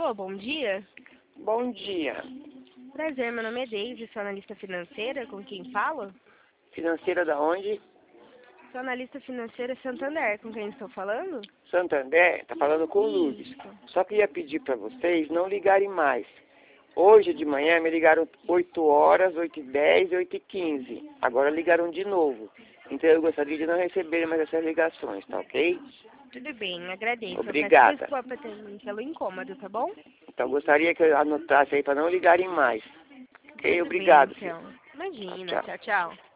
Alô, bom dia. Bom dia. Prazer, meu nome é Deise, sou analista financeira, com quem falo? Financeira da onde? Sou analista financeira Santander, com quem estou falando? Santander, tá falando com o Lourdes. Isso. Só queria pedir para vocês não ligarem mais. Hoje de manhã me ligaram 8 horas, 8h10 e 8h15. Agora ligaram de novo. Então eu gostaria de não receber mais essas ligações, tá ok? Tudo bem, agradeço. Obrigada. Peço desculpa pelo incômodo, tá bom? Então gostaria que eu anotasse aí para não ligarem mais. Ok? Tudo bem, Obrigado, filho. então. Imagina, Tchau. tchau, tchau.